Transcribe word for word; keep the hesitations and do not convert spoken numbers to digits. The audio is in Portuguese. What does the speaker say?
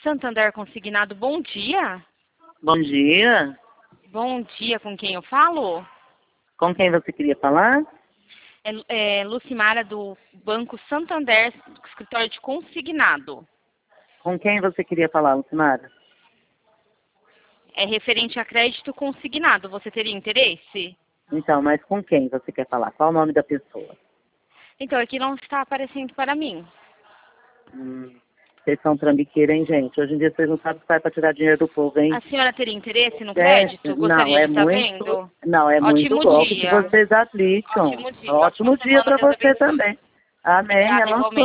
Santander Consignado, bom dia. Bom dia. Bom dia, com quem eu falo? Com quem você queria falar? É, é Lucimara do Banco Santander, escritório de consignado. Com quem você queria falar, Lucimara? É referente a crédito consignado. Você teria interesse? Então, mas com quem você quer falar? Qual o nome da pessoa? Então, aqui não está aparecendo para mim. Hum, vocês são trambiqueiros, hein, gente? Hoje em dia vocês não sabem o que faz para tirar dinheiro do povo, hein? A senhora teria interesse no É, crédito? Gostaria não, é de estar muito, vendo? não, é muito Ótimo golpe que dia. vocês aplicam. Ótimo dia. Ótimo Ótima dia semana, para Deus você abençoe. também. Amém. Obrigada, É nosso igualmente.